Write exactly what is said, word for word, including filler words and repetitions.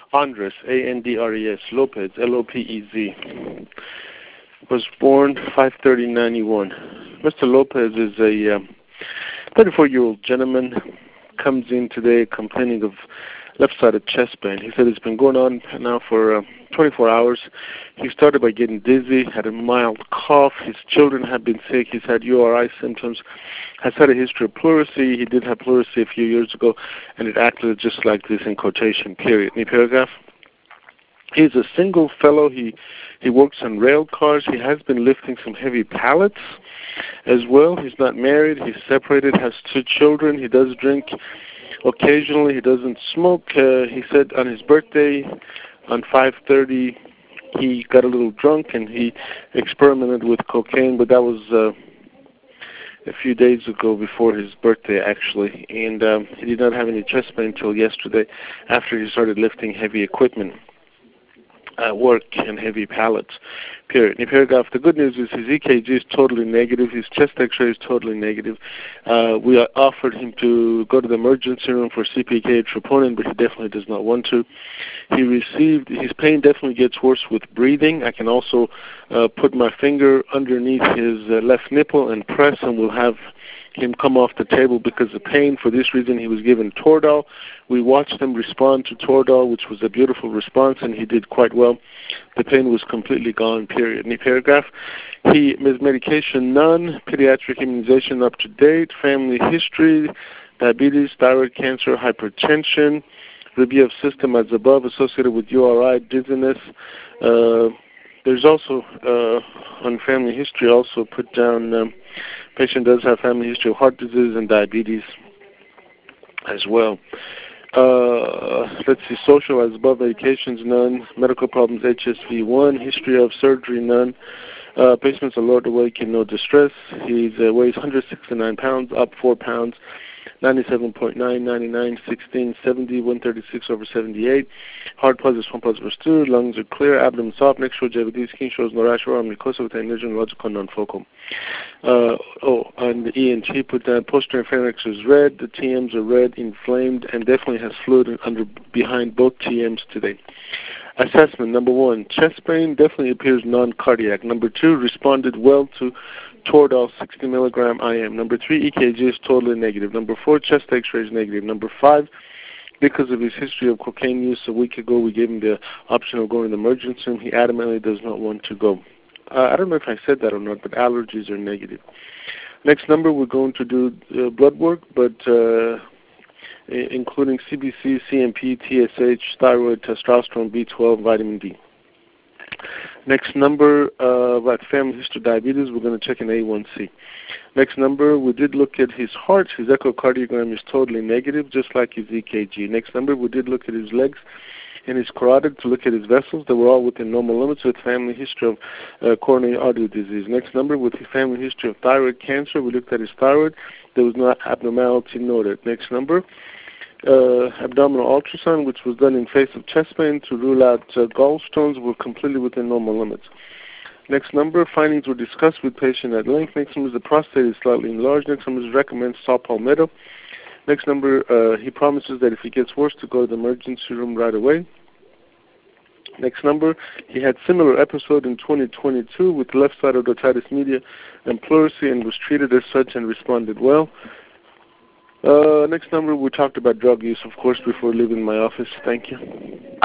Andres, A N D R E S, Lopez, L O P E Z, was born five thirty ninety-one. Mister Lopez is a um, thirty-four-year-old gentleman, comes in today complaining of left-sided chest pain. He said it's been going on now for uh, twenty-four hours. He started by getting dizzy, had a mild cough. His children have been sick. He's had U R I symptoms, has had a history of pleurisy. He did have pleurisy a few years ago, and it acted just like this in quotation, period. Any paragraph? He's a single fellow. He he works on rail cars. He has been lifting some heavy pallets as well. He's not married. He's separated, has two children. He does drink occasionally. He doesn't smoke. Uh, he said on his birthday, on five thirty, he got a little drunk and he experimented with cocaine, but that was uh, a few days ago before his birthday, actually. And um, he did not have any chest pain until yesterday after he started lifting heavy equipment. Uh, work and heavy pallets, period. In the paragraph, the good news is his E K G is totally negative. His chest X-ray is totally negative. Uh, we offered him to go to the emergency room for C P K troponin, but he definitely does not want to. He received, his pain definitely gets worse with breathing. I can also uh, put my finger underneath his uh, left nipple and press, and we'll have him come off the table because of pain. For this reason, he was given Toradol. We watched him respond to Toradol, which was a beautiful response, and he did quite well. The pain was completely gone, period. In the paragraph, he, his medication, none, pediatric immunization up to date, family history, diabetes, thyroid cancer, hypertension, review of system as above, associated with U R I, dizziness. Uh, there's also, uh, on family history, also put down, um, patient does have family history of heart disease and diabetes as well. Uh, let's see, social as above, medications, none. Medical problems, H S V one. History of surgery, none. Uh, patient's alert, awake, in no distress. He uh, weighs one hundred sixty-nine pounds, up four pounds. ninety-seven point nine, ninety-nine, sixteen, seventy, one thirty-six over seventy-eight. Heart pulse is one pulse per two. Lungs are clear. Abdomen soft. Neck shows J V D. Skin shows no rash or mucosa with aneurysm, logical, non-focal. Uh, oh, and the E N T put down posterior pharynx is red. The T Ms are red, inflamed, and definitely has fluid under behind both T Ms today. Assessment, number one, chest pain definitely appears non-cardiac. Number two, responded well to Toradol sixty milligram I M. Number three, E K G is totally negative. Number four, chest X-ray is negative. Number five, because of his history of cocaine use a week ago, we gave him the option of going to the emergency room. He adamantly does not want to go. Uh, I don't know if I said that or not, but allergies are negative. Next number, we're going to do uh, blood work, but uh, including C B C, C M P, T S H, thyroid, testosterone, B twelve, vitamin D. Next number, uh, about family history of diabetes, we're going to check an A one C. Next number, we did look at his heart. His echocardiogram is totally negative, just like his E K G. Next number, we did look at his legs and his carotid to look at his vessels. They were all within normal limits with family history of uh, coronary artery disease. Next number, with his family history of thyroid cancer, we looked at his thyroid. There was no abnormality noted. Next number, uh, abdominal ultrasound, which was done in face of chest pain to rule out uh, gallstones, were completely within normal limits. Next number, findings were discussed with patient at length. Next number, the prostate is slightly enlarged. Next number, recommends saw palmetto. Next number, uh, he promises that if it gets worse to go to the emergency room right away. Next number, he had similar episode in twenty twenty-two with left-sided otitis media and pleurisy and was treated as such and responded well. Uh, next number, we talked about drug use, of course, before leaving my office. Thank you.